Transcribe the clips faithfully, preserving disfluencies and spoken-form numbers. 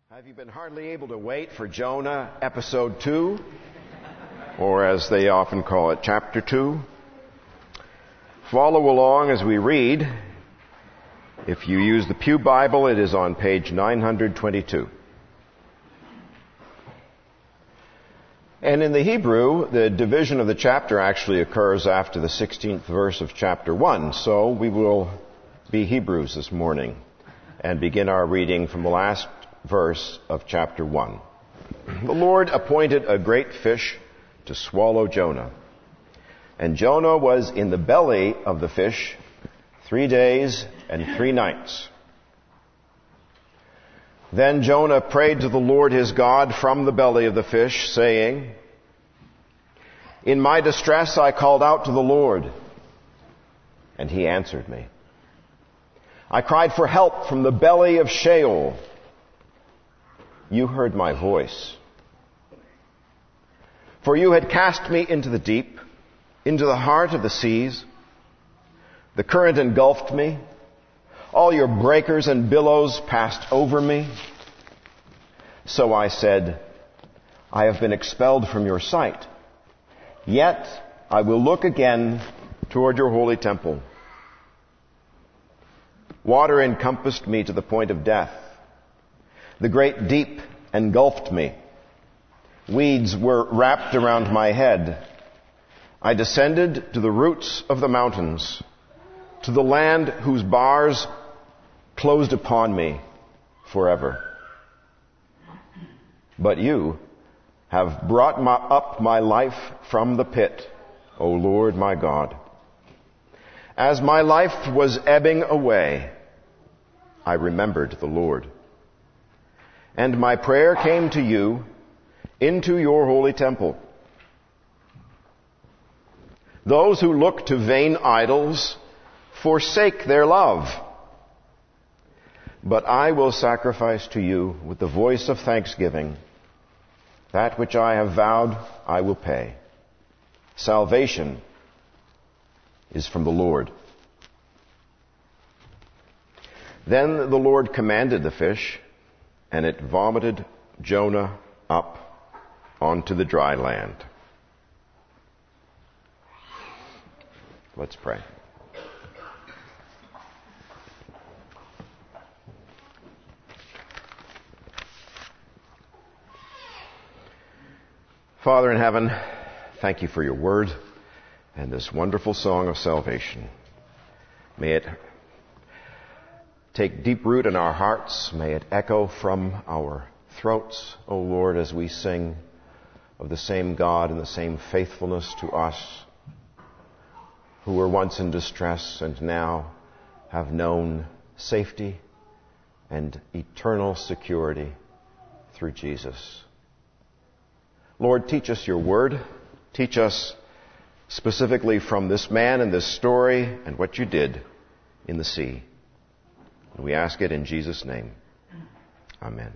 Have you been hardly able to wait for Jonah episode two? Or as they often call it, chapter two? Follow along as we read. If you use the Pew Bible, it is on page nine hundred twenty-two. And in the Hebrew, the division of the chapter actually occurs after the sixteenth verse of chapter one. So we will be Hebrews this morning and begin our reading from the last verse of chapter one. The Lord appointed a great fish to swallow Jonah. And Jonah was in the belly of the fish three days and three nights. Then Jonah prayed to the Lord his God from the belly of the fish, saying, "In my distress I called out to the Lord, and he answered me. I cried for help from the belly of Sheol. You heard my voice. For you had cast me into the deep, into the heart of the seas. The current engulfed me. All your breakers and billows passed over me. So I said, I have been expelled from your sight. Yet I will look again toward your holy temple. Water encompassed me to the point of death. The great deep engulfed me. Weeds were wrapped around my head. I descended to the roots of the mountains, to the land whose bars closed upon me forever. But you have brought my, up my life from the pit, O Lord my God. As my life was ebbing away, I remembered the Lord. And my prayer came to you into your holy temple. Those who look to vain idols forsake their love. But I will sacrifice to you with the voice of thanksgiving. That which I have vowed, I will pay. Salvation is from the Lord." Then the Lord commanded the fish, and it vomited Jonah up onto the dry land. Let's pray. Father in heaven, thank you for your word and this wonderful song of salvation. May it take deep root in our hearts. May it echo from our throats, O Lord, as we sing of the same God and the same faithfulness to us, who were once in distress and now have known safety and eternal security through Jesus. Lord, teach us your word. Teach us specifically from this man and this story and what you did in the sea. And we ask it in Jesus' name. Amen.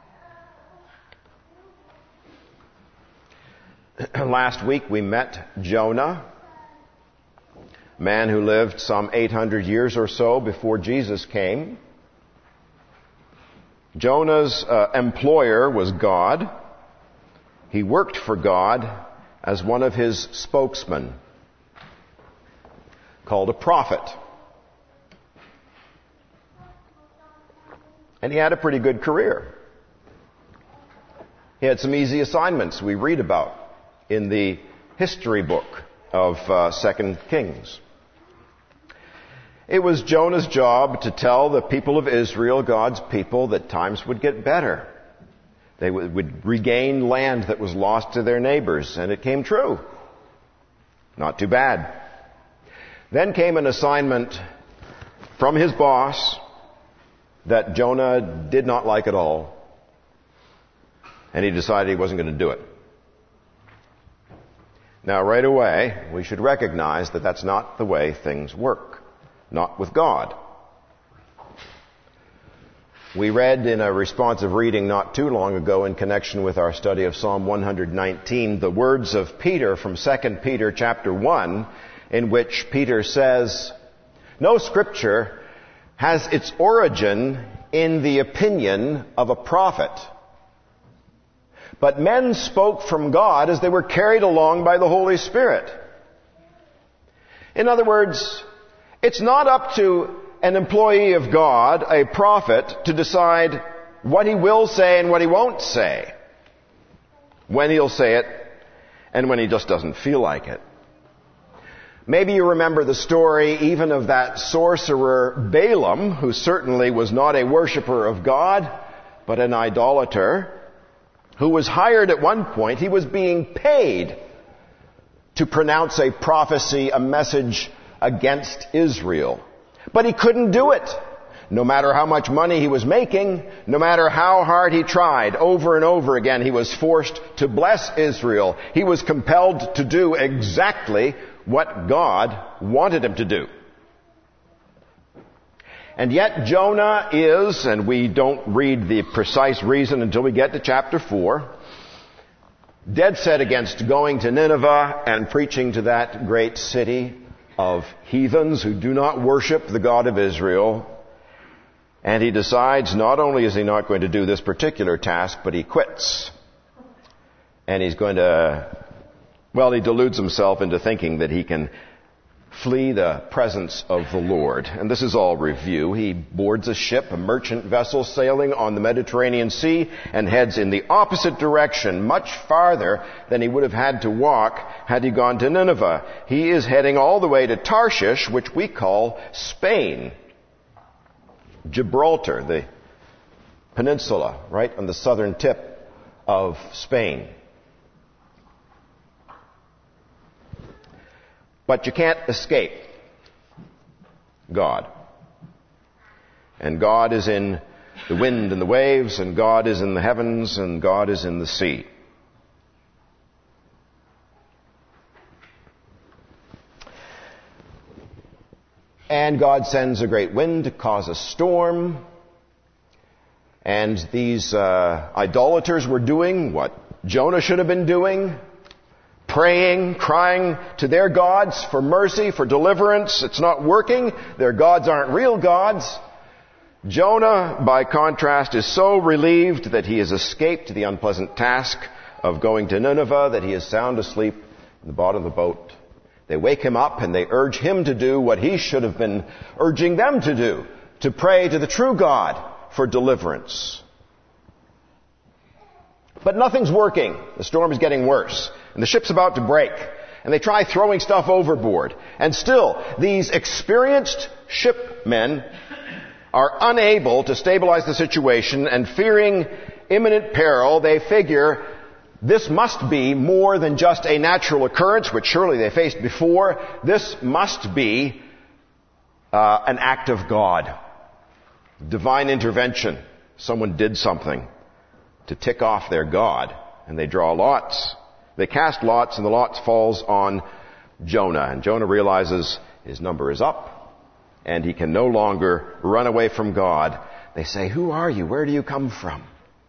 Last week we met Jonah, a man who lived some eight hundred years or so before Jesus came. Jonah's uh, employer was God. He worked for God as one of his spokesmen, called a prophet. And he had a pretty good career. He had some easy assignments we read about in the history book of uh, Second Kings. It was Jonah's job to tell the people of Israel, God's people, that times would get better. They would, would regain land that was lost to their neighbors, and it came true. Not too bad. Then came an assignment from his boss that Jonah did not like at all, and he decided he wasn't going to do it. Now, right away, we should recognize that that's not the way things work. Not with God. We read in a responsive reading not too long ago in connection with our study of Psalm one nineteen the words of Peter from Second Peter chapter one, in which Peter says, "No scripture has its origin in the opinion of a prophet. But men spoke from God as they were carried along by the Holy Spirit. In other words, it's not up to an employee of God, a prophet, to decide what he will say and what he won't say, when he'll say it and when he just doesn't feel like it. Maybe you remember the story even of that sorcerer Balaam, who certainly was not a worshiper of God, but an idolater, who was hired at one point. He was being paid to pronounce a prophecy, a message against Israel. But he couldn't do it. No matter how much money he was making, no matter how hard he tried, over and over again, he was forced to bless Israel. He was compelled to do exactly what God wanted him to do. And yet Jonah is, and we don't read the precise reason until we get to chapter four, dead set against going to Nineveh and preaching to that great city of heathens who do not worship the God of Israel. And he decides not only is he not going to do this particular task, but he quits. And he's going to, well, he deludes himself into thinking that he can flee the presence of the Lord. And this is all review. He boards a ship, a merchant vessel sailing on the Mediterranean Sea, and heads in the opposite direction, much farther than he would have had to walk had he gone to Nineveh. He is heading all the way to Tarshish, which we call Spain. Gibraltar, the peninsula, right on the southern tip of Spain. But you can't escape God. And God is in the wind and the waves, and God is in the heavens, and God is in the sea. And God sends a great wind to cause a storm. And these uh, idolaters were doing what Jonah should have been doing. Praying, crying to their gods for mercy, for deliverance. It's not working. Their gods aren't real gods. Jonah, by contrast, is so relieved that he has escaped the unpleasant task of going to Nineveh that he is sound asleep in the bottom of the boat. They wake him up and they urge him to do what he should have been urging them to do, to pray to the true God for deliverance. But nothing's working. The storm is getting worse. And the ship's about to break. And they try throwing stuff overboard. And still, these experienced shipmen are unable to stabilize the situation, and fearing imminent peril, they figure this must be more than just a natural occurrence, which surely they faced before. This must be uh, an act of God. Divine intervention. Someone did something to tick off their God. And they draw lots. They cast lots, and the lots falls on Jonah. And Jonah realizes his number is up, and he can no longer run away from God. They say, "Who are you? Where do you come from?"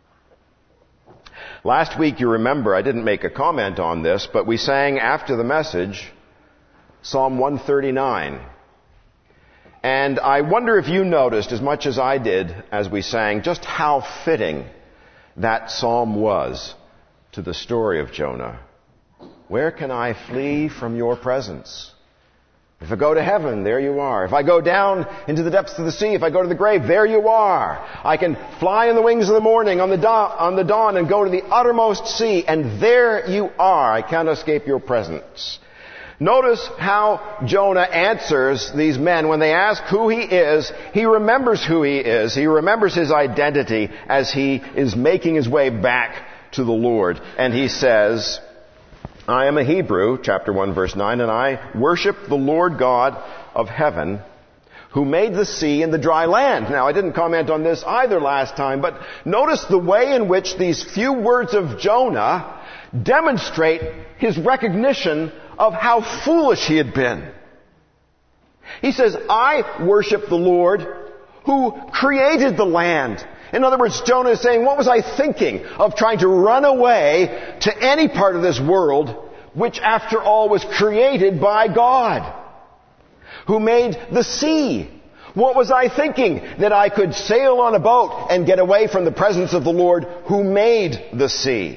Last week, you remember, I didn't make a comment on this, but we sang after the message Psalm one thirty-nine. And I wonder if you noticed, as much as I did as we sang, just how fitting that psalm was to the story of Jonah. Where can I flee from your presence? If I go to heaven, there you are. If I go down into the depths of the sea, if I go to the grave, there you are. I can fly in the wings of the morning on the, dawn, on the dawn and go to the uttermost sea, and there you are. I can't escape your presence. Notice how Jonah answers these men when they ask who he is. He remembers who he is. He remembers his identity as he is making his way back to the Lord. And he says, "I am a Hebrew," chapter one, verse nine, "and I worship the Lord God of heaven, who made the sea and the dry land." Now, I didn't comment on this either last time, but notice the way in which these few words of Jonah demonstrate his recognition of how foolish he had been. He says, "I worship the Lord who created the land." In other words, Jonah is saying, what was I thinking of trying to run away to any part of this world, which after all was created by God, who made the sea? What was I thinking that I could sail on a boat and get away from the presence of the Lord who made the sea?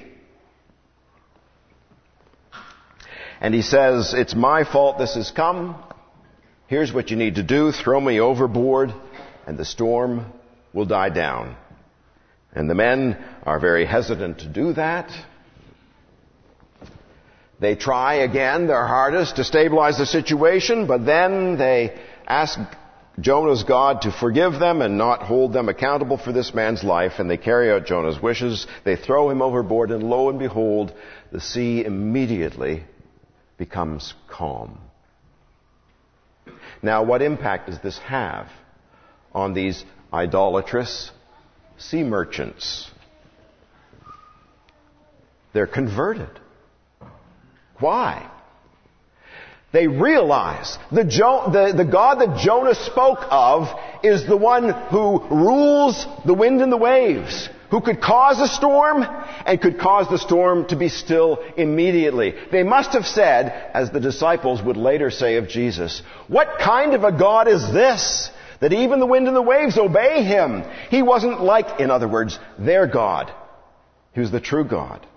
And he says, it's my fault this has come. Here's what you need to do. Throw me overboard and the storm will die down. And the men are very hesitant to do that. They try again their hardest to stabilize the situation, but then they ask Jonah's God to forgive them and not hold them accountable for this man's life, and they carry out Jonah's wishes. They throw him overboard, and lo and behold, the sea immediately becomes calm. Now, what impact does this have on these idolatrous sea merchants? They're converted. Why? They realize the, jo- the, the God that Jonah spoke of is the one who rules the wind and the waves, who could cause a storm and could cause the storm to be still immediately. They must have said, as the disciples would later say of Jesus, what kind of a God is this, that even the wind and the waves obey him? He wasn't like, in other words, their God. He was the true God.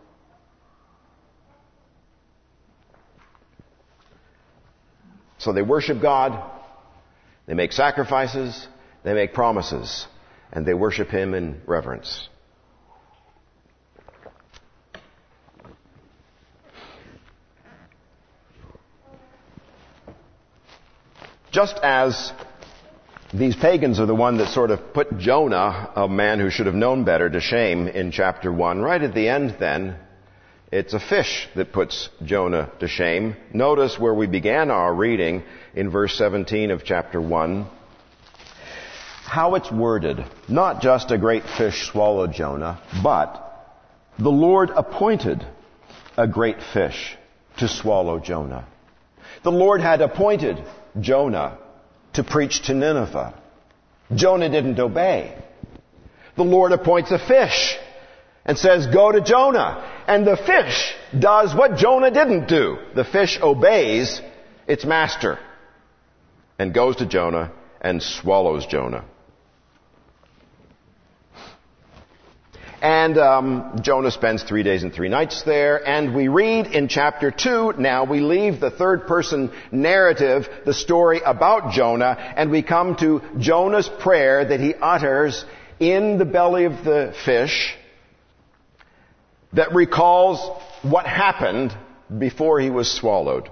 So they worship God, they make sacrifices, they make promises, and they worship him in reverence. Just as these pagans are the one that sort of put Jonah, a man who should have known better, to shame in chapter one, right at the end then, it's a fish that puts Jonah to shame. Notice where we began our reading in verse seventeen of chapter one. How it's worded. Not just a great fish swallowed Jonah, but the Lord appointed a great fish to swallow Jonah. The Lord had appointed Jonah to preach to Nineveh. Jonah didn't obey. The Lord appoints a fish and says, go to Jonah. And the fish does what Jonah didn't do. The fish obeys its master and goes to Jonah and swallows Jonah. And um, Jonah spends three days and three nights there. And we read in chapter two, now we leave the third person narrative, the story about Jonah, and we come to Jonah's prayer that he utters in the belly of the fish, that recalls what happened before he was swallowed.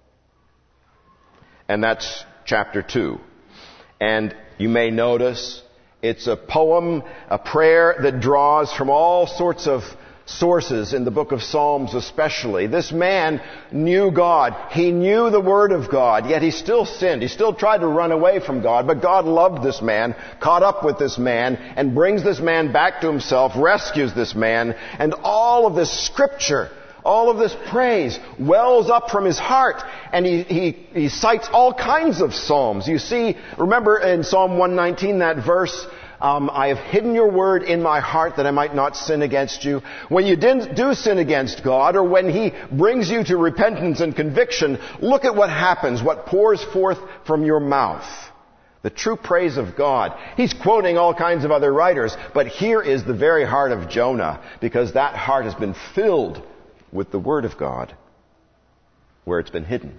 And that's chapter two. And you may notice it's a poem, a prayer that draws from all sorts of sources in the book of Psalms especially. This man knew God. He knew the Word of God, yet he still sinned. He still tried to run away from God, but God loved this man, caught up with this man, and brings this man back to himself, rescues this man, and all of this scripture, all of this praise wells up from his heart, and he, he, he cites all kinds of psalms. You see, remember in Psalm one nineteen, that verse, Um, I have hidden your word in my heart that I might not sin against you. When you didn't do sin against God, or when he brings you to repentance and conviction, look at what happens, what pours forth from your mouth. The true praise of God. He's quoting all kinds of other writers, but here is the very heart of Jonah, because that heart has been filled with the Word of God, where it's been hidden.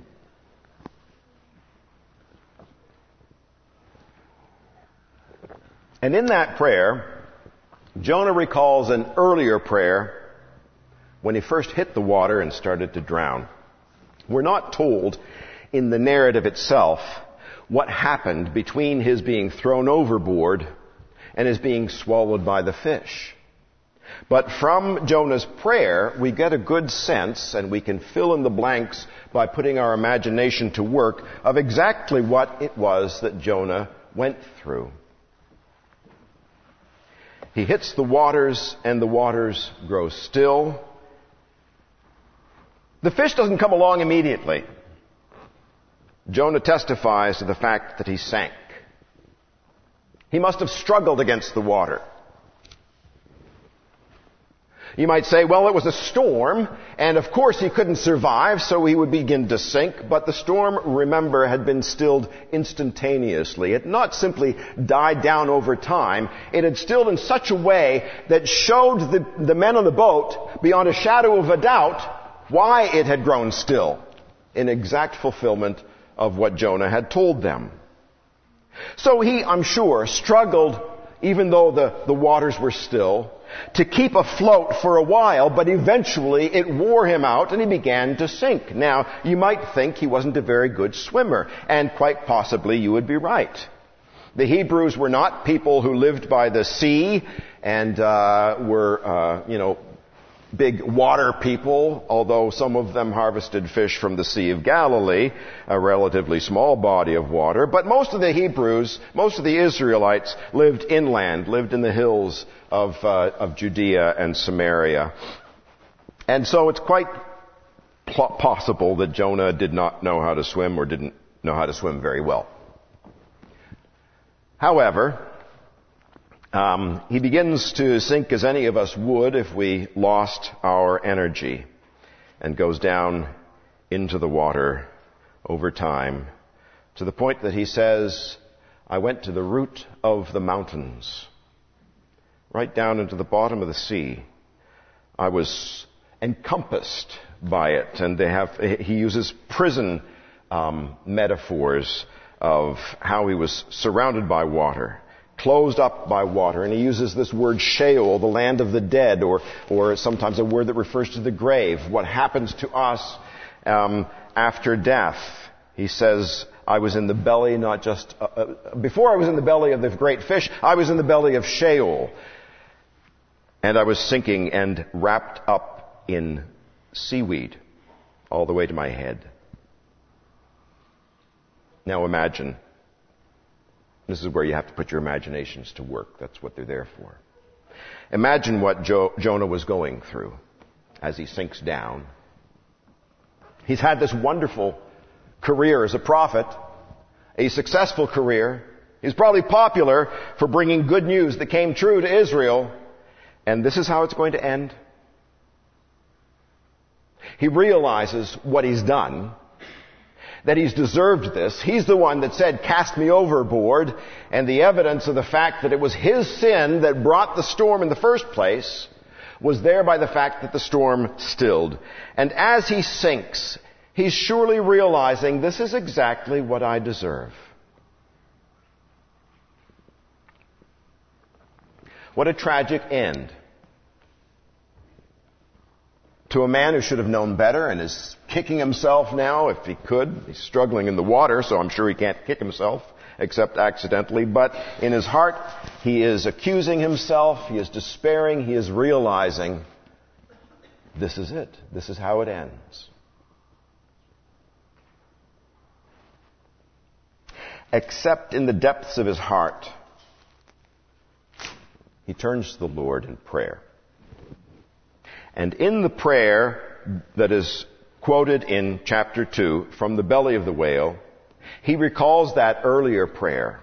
And in that prayer, Jonah recalls an earlier prayer when he first hit the water and started to drown. We're not told in the narrative itself what happened between his being thrown overboard and his being swallowed by the fish. But from Jonah's prayer, we get a good sense, and we can fill in the blanks by putting our imagination to work, of exactly what it was that Jonah went through. He hits the waters, and the waters grow still. The fish doesn't come along immediately. Jonah testifies to the fact that he sank. He must have struggled against the water. You might say, well, it was a storm, and of course he couldn't survive, so he would begin to sink. But the storm, remember, had been stilled instantaneously. It not simply died down over time. It had stilled in such a way that showed the, the men on the boat, beyond a shadow of a doubt, why it had grown still, in exact fulfillment of what Jonah had told them. So he, I'm sure, struggled, even though the, the waters were still, to keep afloat for a while, but eventually it wore him out and he began to sink. Now, you might think he wasn't a very good swimmer, and quite possibly you would be right. The Hebrews were not people who lived by the sea and uh, were, uh, you know, big water people, although some of them harvested fish from the Sea of Galilee, a relatively small body of water. But most of the Hebrews, most of the Israelites lived inland, lived in the hills of, uh, of Judea and Samaria. And so it's quite pl- possible that Jonah did not know how to swim or didn't know how to swim very well. However, Um, he begins to sink as any of us would if we lost our energy, and goes down into the water over time to the point that he says, I went to the root of the mountains, right down into the bottom of the sea. I was encompassed by it. And they have, he uses prison um, metaphors of how he was surrounded by water, closed up by water. And he uses this word Sheol, the land of the dead, or, or sometimes a word that refers to the grave, what happens to us um, after death. He says, I was in the belly, not just, uh, uh, before I was in the belly of the great fish, I was in the belly of Sheol. And I was sinking and wrapped up in seaweed all the way to my head. Now imagine. This is where you have to put your imaginations to work. That's what they're there for. Imagine what jo- Jonah was going through as he sinks down. He's had this wonderful career as a prophet, a successful career. He's probably popular for bringing good news that came true to Israel. And this is how it's going to end. He realizes what he's done, that he's deserved this. He's the one that said, cast me overboard. And the evidence of the fact that it was his sin that brought the storm in the first place was there by the fact that the storm stilled. And as he sinks, he's surely realizing this is exactly what I deserve. What a tragic end. To a man who should have known better and is kicking himself now if he could. He's struggling in the water, so I'm sure he can't kick himself except accidentally. But in his heart, he is accusing himself, he is despairing, he is realizing this is it. This is how it ends. Except in the depths of his heart, he turns to the Lord in prayer. And in the prayer that is quoted in chapter two from the belly of the whale, he recalls that earlier prayer.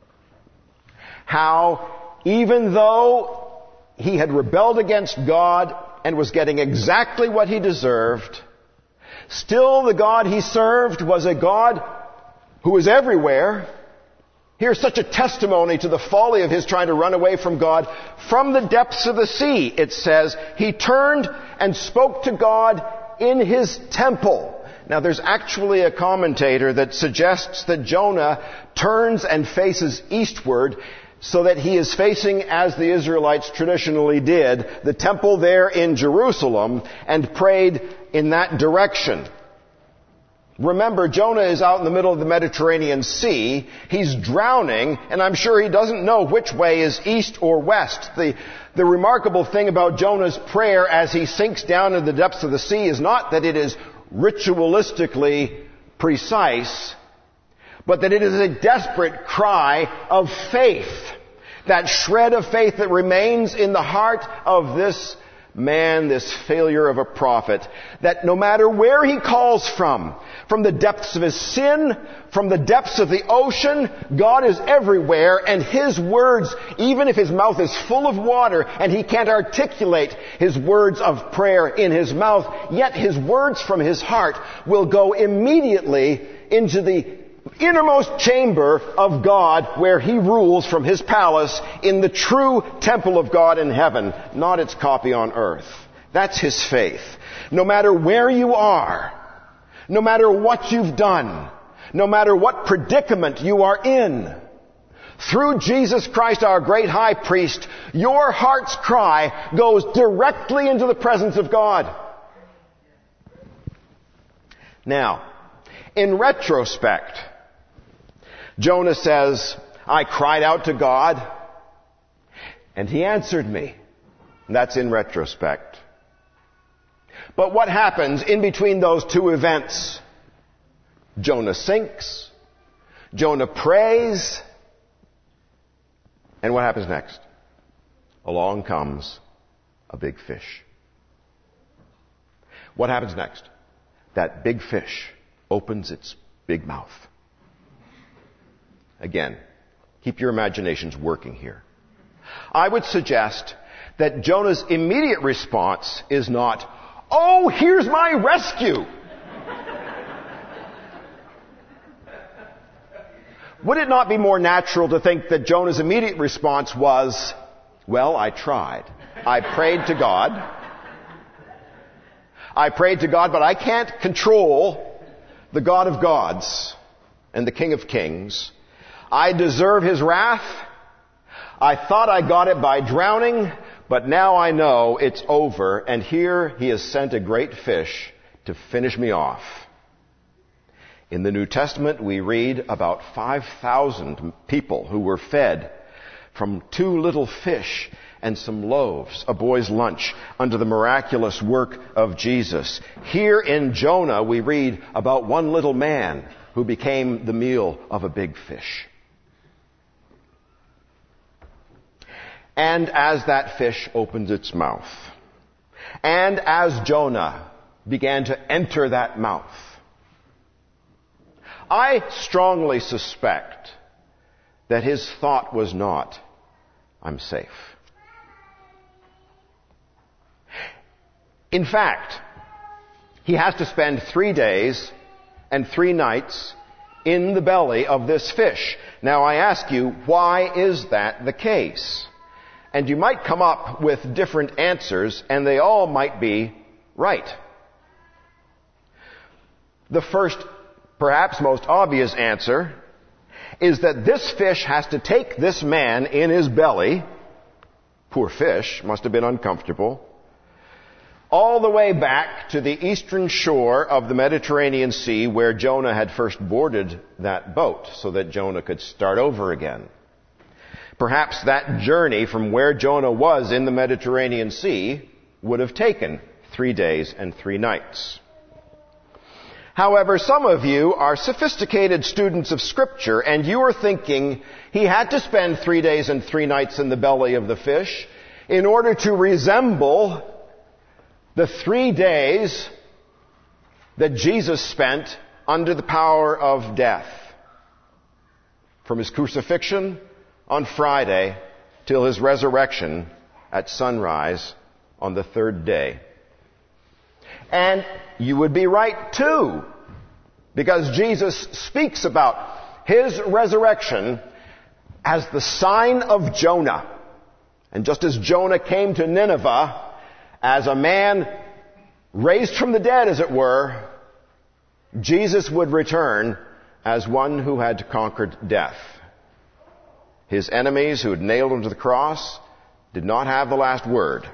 How even though he had rebelled against God and was getting exactly what he deserved, still the God he served was a God who was everywhere. Here's such a testimony to the folly of his trying to run away from God. From the depths of the sea, it says, he turned and spoke to God in his temple. Now there's actually a commentator that suggests that Jonah turns and faces eastward so that he is facing, as the Israelites traditionally did, the temple there in Jerusalem, and prayed in that direction. Remember, Jonah is out in the middle of the Mediterranean Sea. He's drowning, and I'm sure he doesn't know which way is east or west. The, the remarkable thing about Jonah's prayer as he sinks down in the depths of the sea is not that it is ritualistically precise, but that it is a desperate cry of faith. That shred of faith that remains in the heart of this man, this failure of a prophet, that no matter where he calls from, from the depths of his sin, from the depths of the ocean, God is everywhere, and his words, even if his mouth is full of water and he can't articulate his words of prayer in his mouth, yet his words from his heart will go immediately into the innermost chamber of God, where he rules from his palace in the true temple of God in heaven, not its copy on earth. That's his faith. No matter where you are, no matter what you've done, no matter what predicament you are in, through Jesus Christ, our great high priest, your heart's cry goes directly into the presence of God. Now, in retrospect, Jonah says, I cried out to God, and he answered me. That's in retrospect. But what happens in between those two events? Jonah sinks, Jonah prays, and what happens next? Along comes a big fish. What happens next? That big fish opens its big mouth. Again, keep your imaginations working here. I would suggest that Jonah's immediate response is not, oh, here's my rescue. Would it not be more natural to think that Jonah's immediate response was, well, I tried. I prayed to God. I prayed to God, but I can't control the God of gods and the King of kings. I deserve his wrath. I thought I got it by drowning, but now I know it's over, and here he has sent a great fish to finish me off. In the New Testament, we read about five thousand people who were fed from two little fish and some loaves, a boy's lunch, under the miraculous work of Jesus. Here in Jonah, we read about one little man who became the meal of a big fish. And as that fish opens its mouth, and as Jonah began to enter that mouth, I strongly suspect that his thought was not, I'm safe. In fact, he has to spend three days and three nights in the belly of this fish. Now I ask you, why is that the case? And you might come up with different answers, and they all might be right. The first, perhaps most obvious answer is that this fish has to take this man in his belly, poor fish, must have been uncomfortable, all the way back to the eastern shore of the Mediterranean Sea, where Jonah had first boarded that boat, so that Jonah could start over again. Perhaps that journey from where Jonah was in the Mediterranean Sea would have taken three days and three nights. However, some of you are sophisticated students of Scripture, and you are thinking he had to spend three days and three nights in the belly of the fish in order to resemble the three days that Jesus spent under the power of death. From his crucifixion on Friday till his resurrection at sunrise on the third day. And you would be right too, because Jesus speaks about his resurrection as the sign of Jonah. And just as Jonah came to Nineveh as a man raised from the dead, as it were, Jesus would return as one who had conquered death. His enemies who had nailed him to the cross did not have the last word.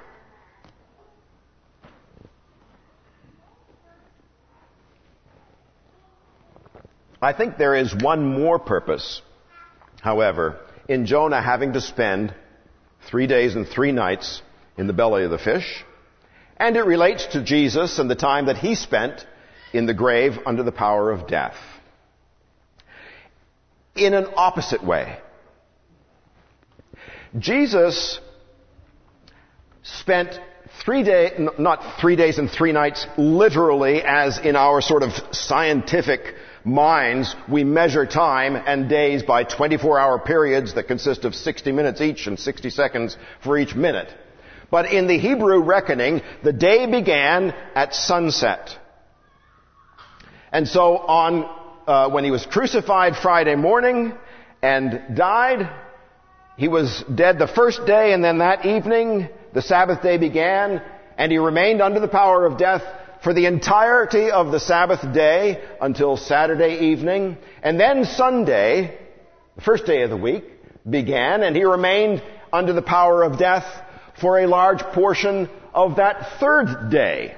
I think there is one more purpose, however, in Jonah having to spend three days and three nights in the belly of the fish, and it relates to Jesus and the time that he spent in the grave under the power of death. In an opposite way. Jesus spent three day, not three days and three nights literally as in our sort of scientific minds we measure time and days by twenty-four hour periods that consist of sixty minutes each and sixty seconds for each minute. But in the Hebrew reckoning, the day began at sunset. And so on, uh, when he was crucified Friday morning and died, he was dead the first day, and then that evening, the Sabbath day began, and he remained under the power of death for the entirety of the Sabbath day until Saturday evening. And then Sunday, the first day of the week, began, and he remained under the power of death for a large portion of that third day.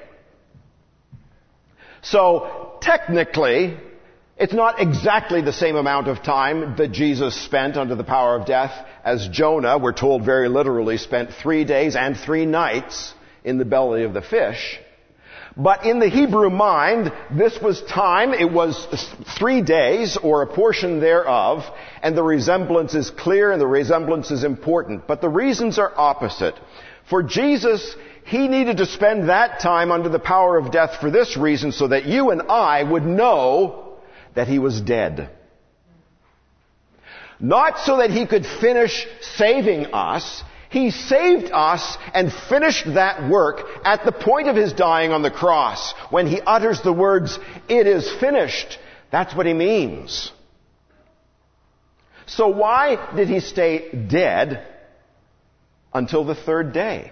So, technically, it's not exactly the same amount of time that Jesus spent under the power of death as Jonah, we're told very literally, spent three days and three nights in the belly of the fish. But in the Hebrew mind, this was time, it was three days or a portion thereof, and the resemblance is clear and the resemblance is important. But the reasons are opposite. For Jesus, he needed to spend that time under the power of death for this reason, so that you and I would know that he was dead. Not so that he could finish saving us. He saved us and finished that work at the point of his dying on the cross. When he utters the words, "It is finished," that's what he means. So why did he stay dead until the third day?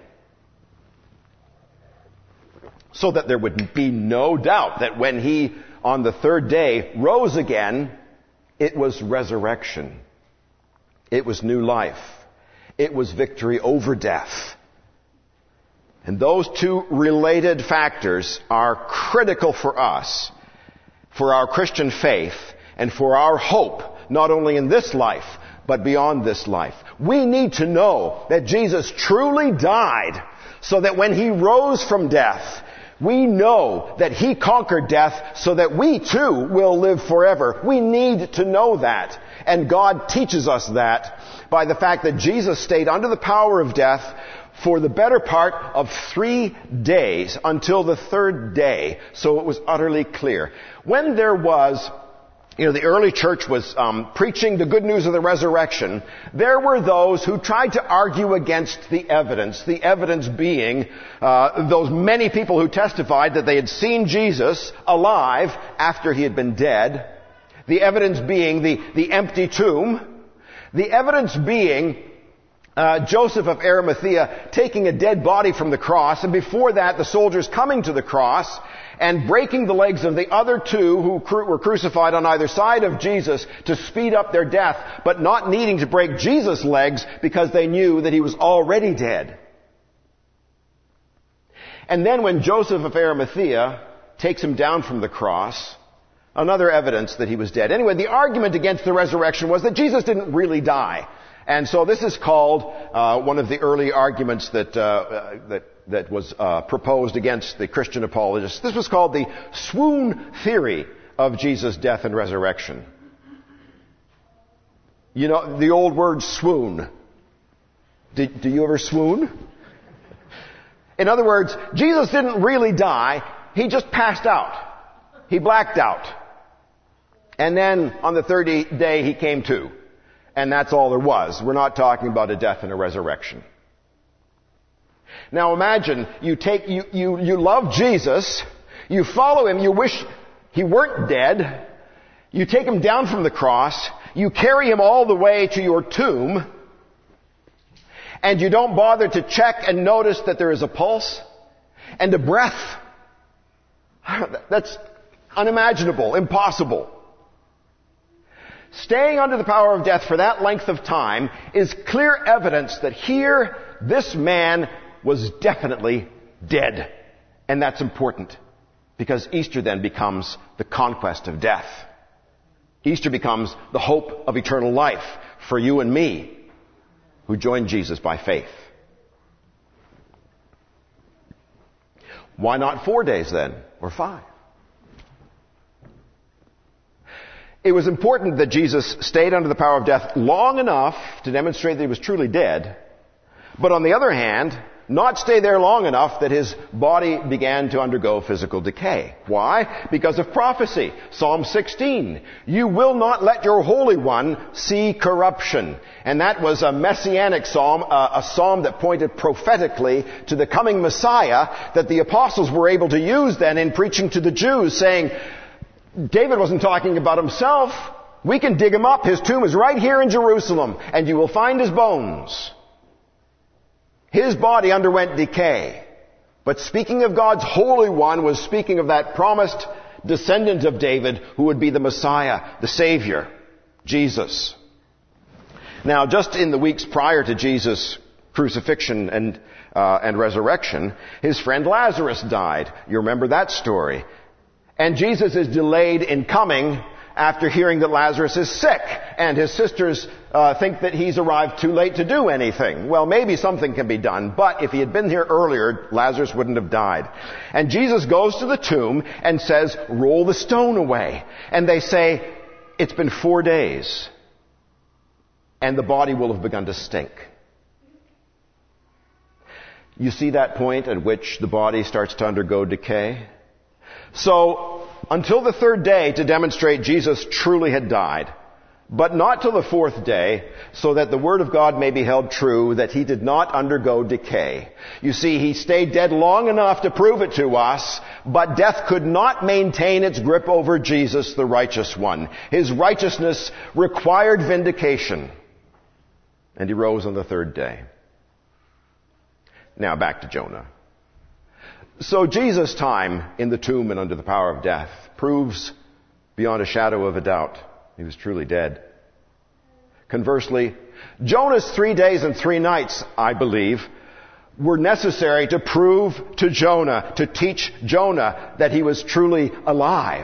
So that there would be no doubt that when he, on the third day, rose again, it was resurrection. It was new life. It was victory over death. And those two related factors are critical for us, for our Christian faith, and for our hope, not only in this life, but beyond this life. We need to know that Jesus truly died, so that when he rose from death, we know that he conquered death, so that we too will live forever. We need to know that. And God teaches us that by the fact that Jesus stayed under the power of death for the better part of three days until the third day. So it was utterly clear. When there was, you know, the early church was um, preaching the good news of the resurrection, there were those who tried to argue against the evidence. The evidence being uh, those many people who testified that they had seen Jesus alive after he had been dead. The evidence being the, the empty tomb. The evidence being uh, Joseph of Arimathea taking a dead body from the cross, and before that the soldiers coming to the cross and breaking the legs of the other two who cru- were crucified on either side of Jesus to speed up their death, but not needing to break Jesus' legs because they knew that he was already dead. And then when Joseph of Arimathea takes him down from the cross, another evidence that he was dead. Anyway, the argument against the resurrection was that Jesus didn't really die. And so this is called uh, one of the early arguments that uh, that that was uh, proposed against the Christian apologists. This was called the swoon theory of Jesus' death and resurrection. You know, the old word swoon. Did, do you ever swoon? In other words, Jesus didn't really die. He just passed out. He blacked out. And then on the third day he came to. And that's all there was. We're not talking about a death and a resurrection. Now imagine you take, you, you, you love Jesus, you follow him, you wish he weren't dead, you take him down from the cross, you carry him all the way to your tomb, and you don't bother to check and notice that there is a pulse and a breath. That's unimaginable, impossible. Staying under the power of death for that length of time is clear evidence that here, this man was definitely dead. And that's important, because Easter then becomes the conquest of death. Easter becomes the hope of eternal life for you and me who join Jesus by faith. Why not four days then, or five? It was important that Jesus stayed under the power of death long enough to demonstrate that he was truly dead. But on the other hand, not stay there long enough that his body began to undergo physical decay. Why? Because of prophecy. Psalm sixteen. You will not let your Holy One see corruption. And that was a messianic psalm, a psalm that pointed prophetically to the coming Messiah that the apostles were able to use then in preaching to the Jews, saying, David wasn't talking about himself. We can dig him up. His tomb is right here in Jerusalem, and you will find his bones. His body underwent decay. But speaking of God's Holy One was speaking of that promised descendant of David who would be the Messiah, the Savior, Jesus. Now, just in the weeks prior to Jesus' crucifixion and, uh, and resurrection, his friend Lazarus died. You remember that story. And Jesus is delayed in coming after hearing that Lazarus is sick, and his sisters uh, think that he's arrived too late to do anything. Well, maybe something can be done, but if he had been here earlier, Lazarus wouldn't have died. And Jesus goes to the tomb and says, roll the stone away. And they say, it's been four days, and the body will have begun to stink. You see that point at which the body starts to undergo decay? So, until the third day to demonstrate Jesus truly had died, but not till the fourth day, so that the Word of God may be held true that he did not undergo decay. You see, he stayed dead long enough to prove it to us, but death could not maintain its grip over Jesus, the righteous one. His righteousness required vindication, and he rose on the third day. Now back to Jonah. So Jesus' time in the tomb and under the power of death proves beyond a shadow of a doubt he was truly dead. Conversely, Jonah's three days and three nights, I believe, were necessary to prove to Jonah, to teach Jonah that he was truly alive.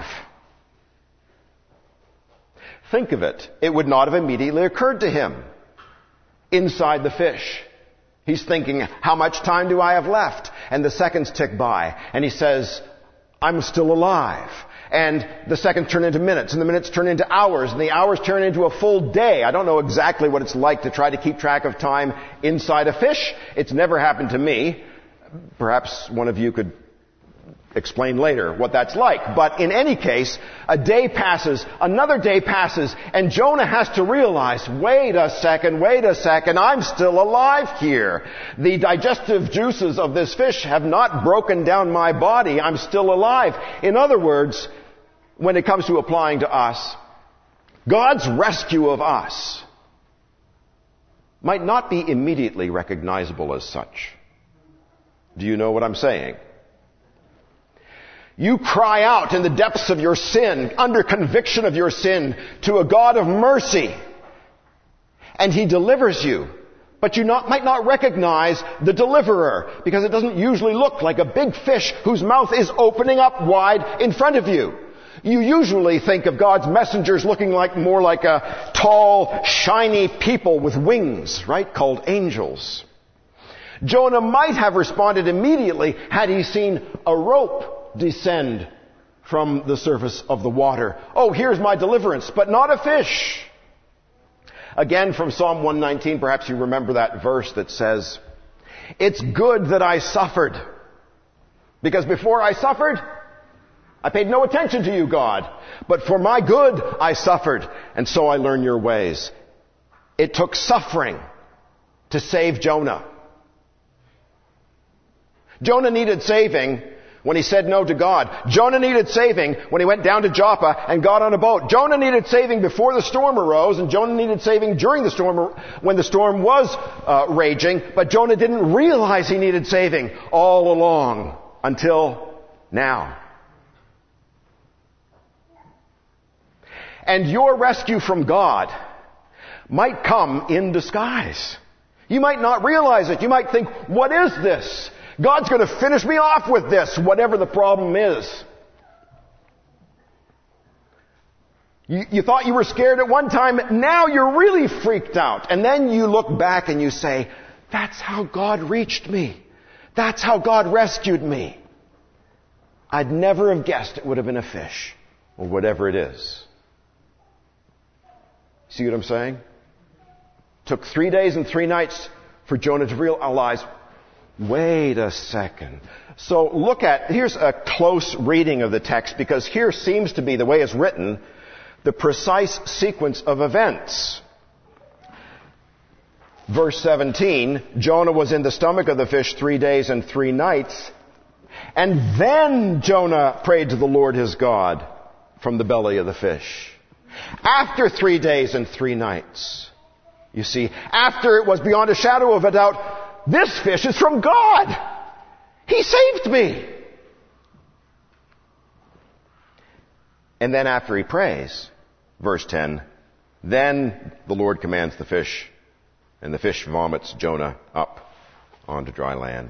Think of it. It would not have immediately occurred to him inside the fish. He's thinking, how much time do I have left? And the seconds tick by. And he says, I'm still alive. And the seconds turn into minutes, and the minutes turn into hours, and the hours turn into a full day. I don't know exactly what it's like to try to keep track of time inside a fish. It's never happened to me. Perhaps one of you could explain later what that's like. But in any case, a day passes, another day passes, and Jonah has to realize, wait a second, wait a second, I'm still alive here. The digestive juices of this fish have not broken down my body. I'm still alive. In other words, when it comes to applying to us, God's rescue of us might not be immediately recognizable as such. Do you know what I'm saying? You cry out in the depths of your sin, under conviction of your sin, to a God of mercy. And he delivers you. But you not, might not recognize the deliverer, because it doesn't usually look like a big fish whose mouth is opening up wide in front of you. You usually think of God's messengers looking like more like a tall, shiny people with wings, right? Called angels. Jonah might have responded immediately had he seen a rope descend from the surface of the water. Oh, here's my deliverance, but not a fish. Again, from Psalm one nineteen, perhaps you remember that verse that says, it's good that I suffered, because before I suffered, I paid no attention to you, God. But for my good, I suffered, and so I learn your ways. It took suffering to save Jonah. Jonah needed saving when he said no to God. Jonah needed saving when he went down to Joppa and got on a boat. Jonah needed saving before the storm arose, and Jonah needed saving during the storm when the storm was uh, raging. But Jonah didn't realize he needed saving all along until now. And your rescue from God might come in disguise. You might not realize it. You might think, what is this? God's going to finish me off with this, whatever the problem is. You, you thought you were scared at one time, now you're really freaked out. And then you look back and you say, that's how God reached me. That's how God rescued me. I'd never have guessed it would have been a fish, or whatever it is. See what I'm saying? It took three days and three nights for Jonah to realize, Wait a second. So look at, here's a close reading of the text, because here seems to be, the way it's written, the precise sequence of events. Verse seventeen, Jonah was in the stomach of the fish three days and three nights, and then Jonah prayed to the Lord his God from the belly of the fish. After three days and three nights, you see, after it was beyond a shadow of a doubt, this fish is from God. He saved me. And then after he prays, verse ten, then the Lord commands the fish, and the fish vomits Jonah up onto dry land.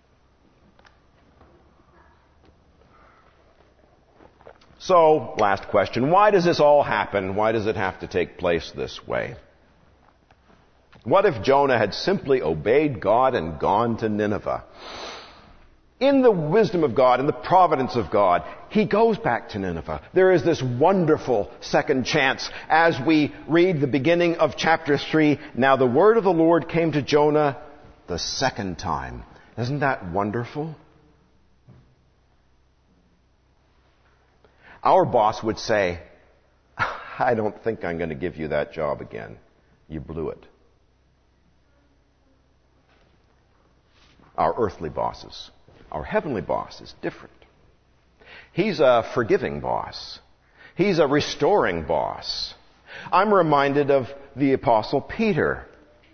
So, last question. Why does this all happen? Why does it have to take place this way? What if Jonah had simply obeyed God and gone to Nineveh? In the wisdom of God, in the providence of God, he goes back to Nineveh. There is this wonderful second chance as we read the beginning of chapter three. Now the word of the Lord came to Jonah the second time. Isn't that wonderful? Our boss would say, I don't think I'm going to give you that job again. You blew it. Our earthly bosses. Our heavenly boss is different. He's a forgiving boss. He's a restoring boss. I'm reminded of the Apostle Peter,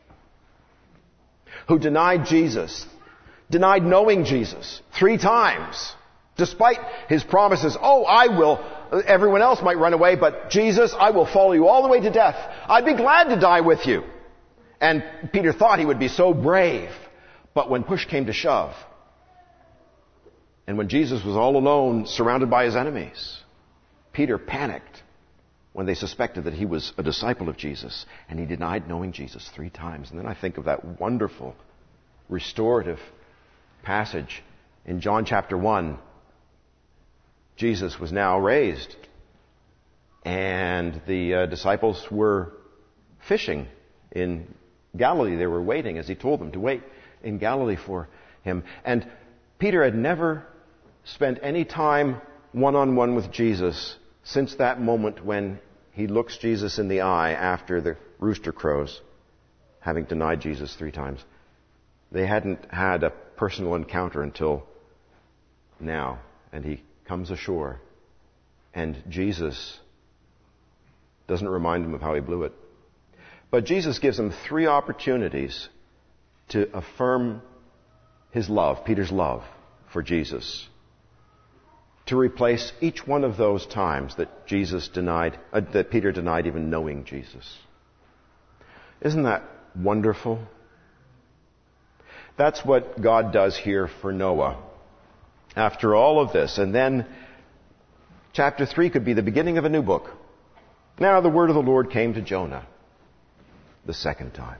who denied Jesus, denied knowing Jesus three times. Despite his promises, oh, I will, everyone else might run away, but Jesus, I will follow you all the way to death. I'd be glad to die with you. And Peter thought he would be so brave. But when push came to shove, and when Jesus was all alone, surrounded by his enemies, Peter panicked when they suspected that he was a disciple of Jesus, and he denied knowing Jesus three times. And then I think of that wonderful, restorative passage in John chapter one. Jesus was now raised, and the uh, disciples were fishing in Galilee. They were waiting, as he told them to wait in Galilee for him. And Peter had never spent any time one-on-one with Jesus since that moment when he looks Jesus in the eye after the rooster crows, having denied Jesus three times. They hadn't had a personal encounter until now, and he comes ashore, and Jesus doesn't remind him of how he blew it. But Jesus gives him three opportunities to affirm his love, Peter's love for Jesus, to replace each one of those times that Jesus denied, uh, that Peter denied even knowing Jesus. Isn't that wonderful? That's what God does here for Noah. After all of this, and then chapter three could be the beginning of a new book. Now the word of the Lord came to Jonah the second time.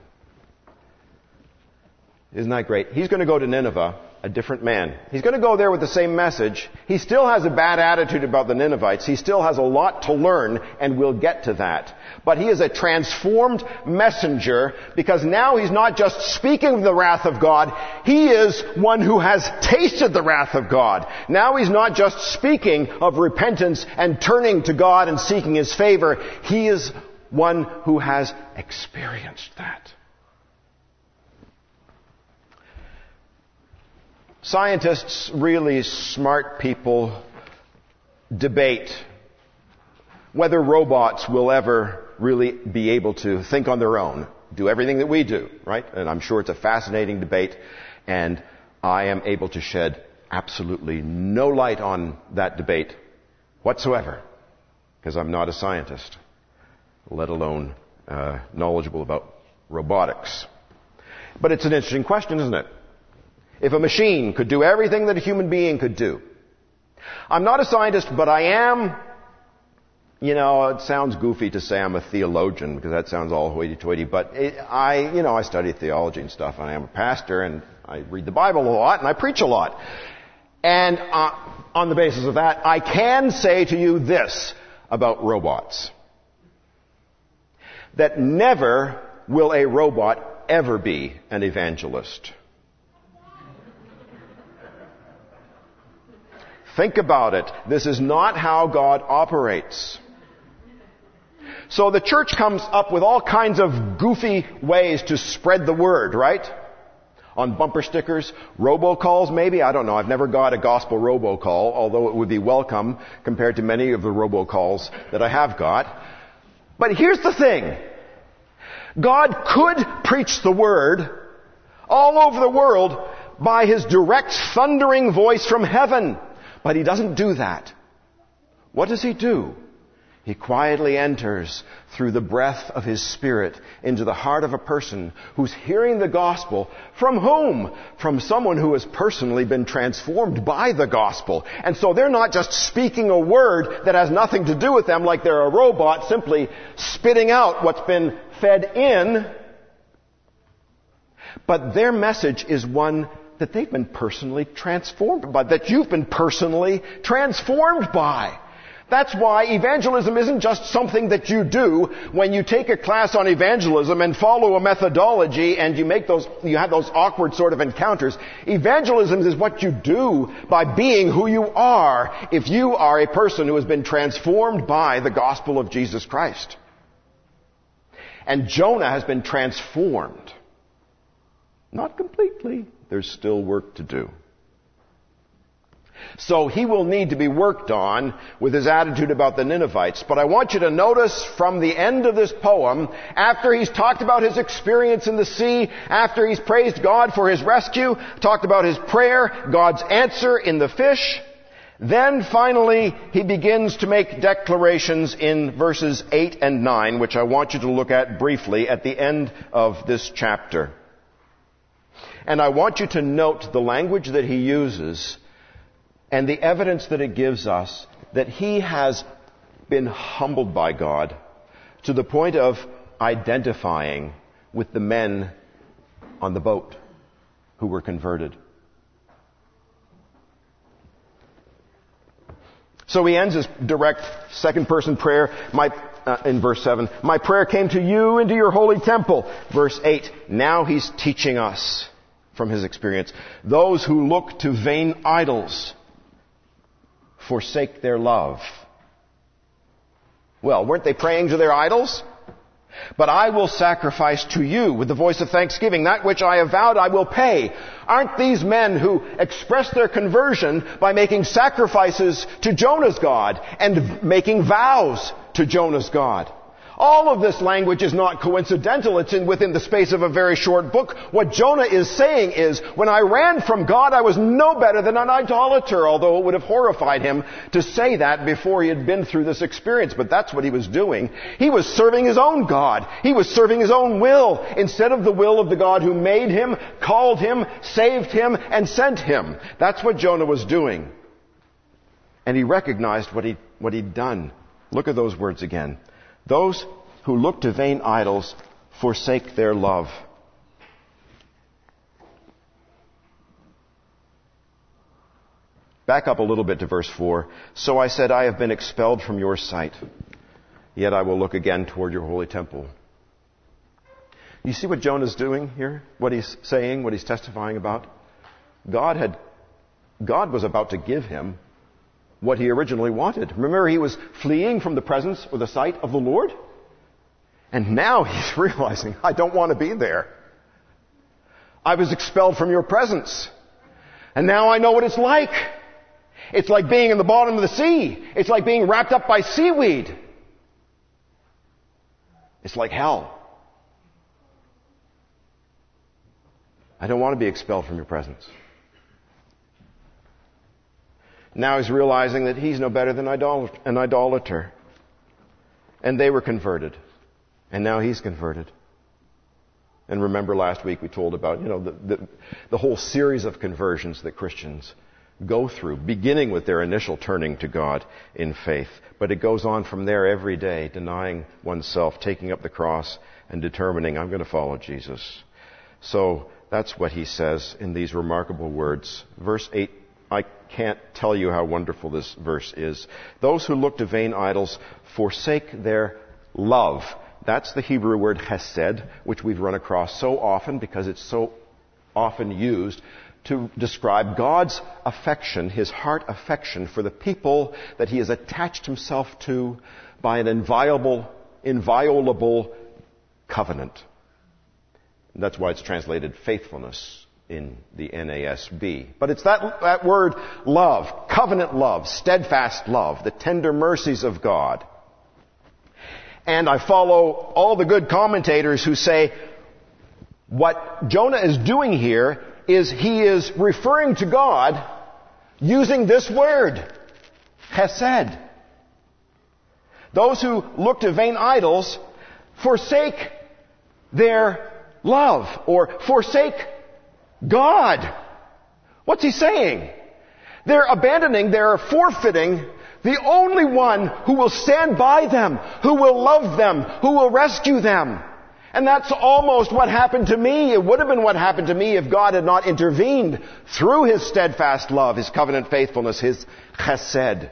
Isn't that great? He's going to go to Nineveh, a different man. He's going to go there with the same message. He still has a bad attitude about the Ninevites. He still has a lot to learn, and we'll get to that. But he is a transformed messenger, because now he's not just speaking of the wrath of God. He is one who has tasted the wrath of God. Now he's not just speaking of repentance and turning to God and seeking his favor. He is one who has experienced that. Scientists, really smart people, debate whether robots will ever really be able to think on their own, do everything that we do, right? And I'm sure it's a fascinating debate, and I am able to shed absolutely no light on that debate whatsoever, because I'm not a scientist, let alone uh, knowledgeable about robotics. But it's an interesting question, isn't it? If a machine could do everything that a human being could do. I'm not a scientist, but I am, you know, it sounds goofy to say I'm a theologian, because that sounds all hoity-toity, but it, I, you know, I study theology and stuff, and I am a pastor, and I read the Bible a lot, and I preach a lot. And uh, on the basis of that, I can say to you this about robots. That never will a robot ever be an evangelist. Think about it. This is not how God operates. So the church comes up with all kinds of goofy ways to spread the word, right? On bumper stickers, robocalls maybe, I don't know. I've never got a gospel robocall, although it would be welcome compared to many of the robocalls that I have got. But here's the thing. God could preach the word all over the world by His direct thundering voice from heaven. But He doesn't do that. What does He do? He quietly enters through the breath of His Spirit into the heart of a person who's hearing the gospel. From whom? From someone who has personally been transformed by the gospel. And so they're not just speaking a word that has nothing to do with them like they're a robot simply spitting out what's been fed in. But their message is one that they've been personally transformed by, that you've been personally transformed by. That's why evangelism isn't just something that you do when you take a class on evangelism and follow a methodology and you make those, you have those awkward sort of encounters. Evangelism is what you do by being who you are if you are a person who has been transformed by the gospel of Jesus Christ. And Jonah has been transformed. Not completely. There's still work to do. So he will need to be worked on with his attitude about the Ninevites. But I want you to notice from the end of this poem, after he's talked about his experience in the sea, after he's praised God for his rescue, talked about his prayer, God's answer in the fish, then finally he begins to make declarations in verses eight and nine, which I want you to look at briefly at the end of this chapter. And I want you to note the language that he uses and the evidence that it gives us that he has been humbled by God to the point of identifying with the men on the boat who were converted. So he ends his direct second person prayer my, uh, in verse seven. My prayer came to you into your holy temple. Verse eight. Now he's teaching us from his experience. Those who look to vain idols forsake their love. Well, weren't they praying to their idols? But I will sacrifice to you with the voice of thanksgiving. That which I have vowed I will pay. Aren't these men who expressed their conversion by making sacrifices to Jonah's God and making vows to Jonah's God? All of this language is not coincidental. It's in within the space of a very short book. What Jonah is saying is, when I ran from God, I was no better than an idolater, although it would have horrified him to say that before he had been through this experience. But that's what he was doing. He was serving his own God. He was serving his own will instead of the will of the God who made him, called him, saved him, and sent him. That's what Jonah was doing. And he recognized what he, what he'd done. Look at those words again. Those who look to vain idols forsake their love. Back up a little bit to verse four. So I said, I have been expelled from your sight, yet I will look again toward your holy temple. You see what Jonah's doing here? What he's saying, what he's testifying about? God had, God was about to give him what he originally wanted. Remember, he was fleeing from the presence or the sight of the Lord? And now he's realizing, I don't want to be there. I was expelled from your presence. And now I know what it's like. It's like being in the bottom of the sea. It's like being wrapped up by seaweed. It's like hell. I don't want to be expelled from your presence. Now he's realizing that he's no better than an idolater. And they were converted. And now he's converted. And remember last week we told about, you know, the, the, the whole series of conversions that Christians go through, beginning with their initial turning to God in faith. But it goes on from there every day, denying oneself, taking up the cross, and determining, I'm going to follow Jesus. So that's what he says in these remarkable words. Verse eight. I can't tell you how wonderful this verse is. Those who look to vain idols forsake their love. That's the Hebrew word hesed, which we've run across so often because it's so often used to describe God's affection, his heart affection for the people that he has attached himself to by an inviolable, inviolable covenant. And that's why it's translated faithfulness in the N A S B. But it's that, that word love, covenant love, steadfast love, the tender mercies of God. And I follow all the good commentators who say what Jonah is doing here is he is referring to God using this word, chesed. Those who look to vain idols forsake their love or forsake God. What's he saying? They're abandoning, they're forfeiting the only one who will stand by them, who will love them, who will rescue them. And that's almost what happened to me. It would have been what happened to me if God had not intervened through his steadfast love, his covenant faithfulness, his chesed.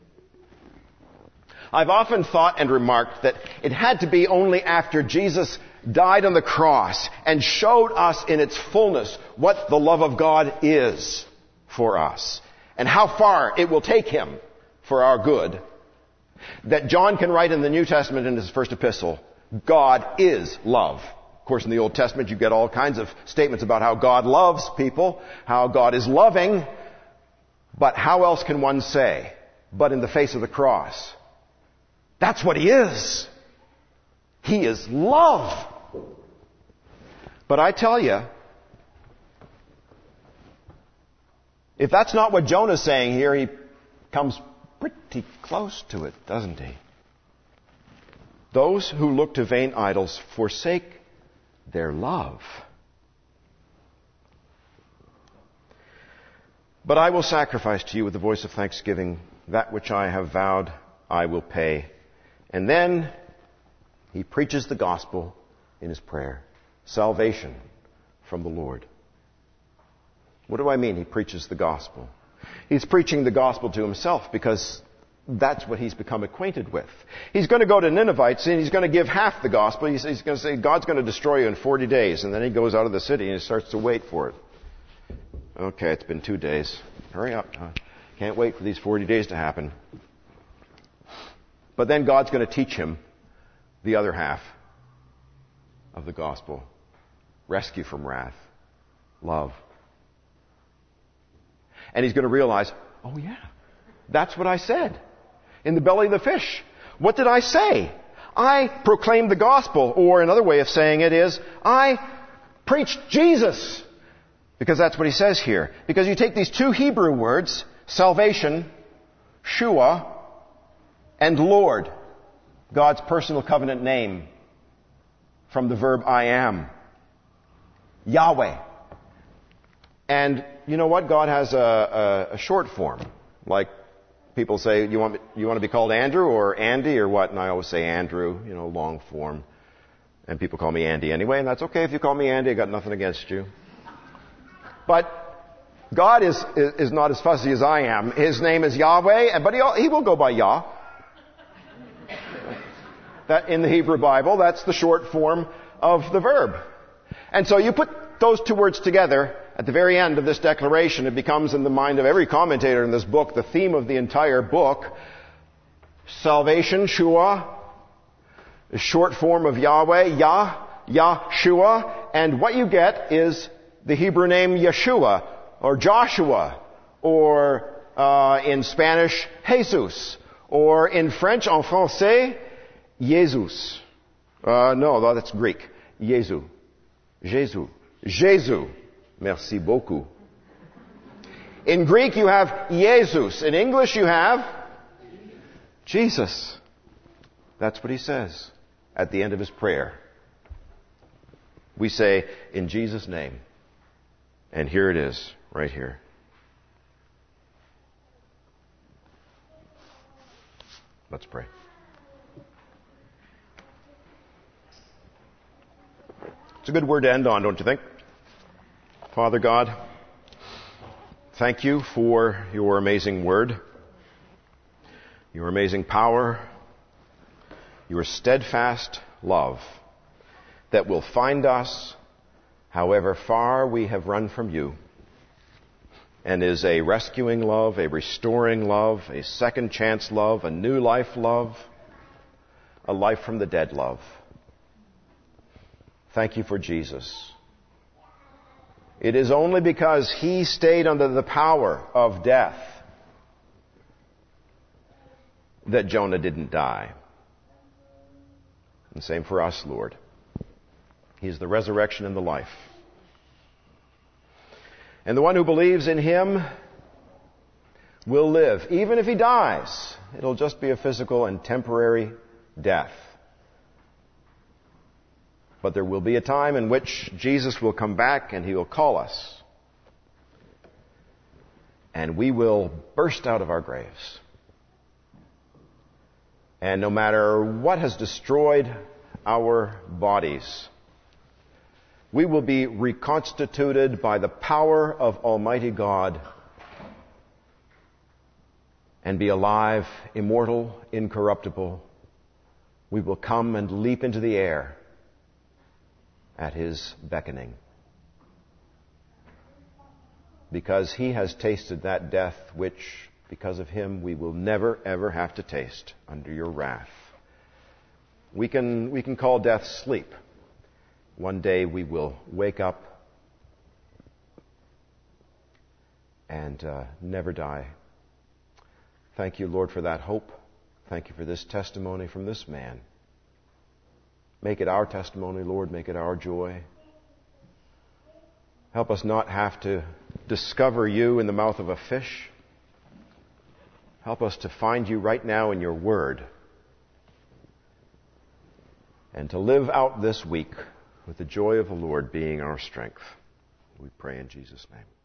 I've often thought and remarked that it had to be only after Jesus died on the cross and showed us in its fullness what the love of God is for us and how far it will take him for our good, that John can write in the New Testament in his first epistle, God is love. Of course, in the Old Testament, you get all kinds of statements about how God loves people, how God is loving. But how else can one say, but in the face of the cross? That's what he is. He is love. But I tell you, if that's not what Jonah's saying here, he comes pretty close to it, doesn't he? Those who look to vain idols forsake their love. But I will sacrifice to you with the voice of thanksgiving that which I have vowed I will pay. And then he preaches the gospel in his prayer. Salvation from the Lord. What do I mean he preaches the gospel? He's preaching the gospel to himself because that's what he's become acquainted with. He's going to go to Ninevites and he's going to give half the gospel. He's, he's going to say, God's going to destroy you in forty days. And then he goes out of the city and he starts to wait for it. Okay, it's been two days. Hurry up. Can't wait for these forty days to happen. But then God's going to teach him the other half of the gospel. Rescue from wrath. Love. And he's going to realize, oh yeah, that's what I said. In the belly of the fish. What did I say? I proclaimed the gospel, or another way of saying it is, I preached Jesus. Because that's what he says here. Because you take these two Hebrew words, salvation, Shua, and Lord, God's personal covenant name, from the verb I am, Yahweh. And you know what? God has a, a, a short form, like people say, you want, you want to be called Andrew or Andy or what? And I always say Andrew, you know, long form. And people call me Andy anyway, and that's okay if you call me Andy. I got nothing against you. But God is, is, is not as fussy as I am. His name is Yahweh, but he, he will go by Yah. That in the Hebrew Bible, that's the short form of the verb. And so you put those two words together, at the very end of this declaration, it becomes in the mind of every commentator in this book the theme of the entire book. Salvation, Shua, the short form of Yahweh, Yah, Yahshua, and what you get is the Hebrew name Yeshua, or Joshua, or uh, in Spanish, Jesus, or in French, en français, Jesus. Uh, no, that's Greek. Jésus. Jésus. Jésus. Merci beaucoup. In Greek you have Jesus. In English you have Jesus. That's what he says at the end of his prayer. We say, in Jesus' name. And here it is, right here. Let's pray. It's a good word to end on, don't you think? Father God, thank you for your amazing word, your amazing power, your steadfast love that will find us however far we have run from you, and is a rescuing love, a restoring love, a second chance love, a new life love, a life from the dead love. Thank you for Jesus. It is only because he stayed under the power of death that Jonah didn't die. And same for us, Lord. He's the resurrection and the life. And the one who believes in him will live. Even if he dies, it'll just be a physical and temporary death. But there will be a time in which Jesus will come back and he will call us. And we will burst out of our graves. And no matter what has destroyed our bodies, we will be reconstituted by the power of Almighty God and be alive, immortal, incorruptible. We will come and leap into the air at his beckoning. Because he has tasted that death which, because of him, we will never, ever have to taste under your wrath. We can, we can call death sleep. One day we will wake up and uh, never die. Thank you, Lord, for that hope. Thank you for this testimony from this man. Make it our testimony, Lord. Make it our joy. Help us not have to discover you in the mouth of a fish. Help us to find you right now in your word. And to live out this week with the joy of the Lord being our strength. We pray in Jesus' name.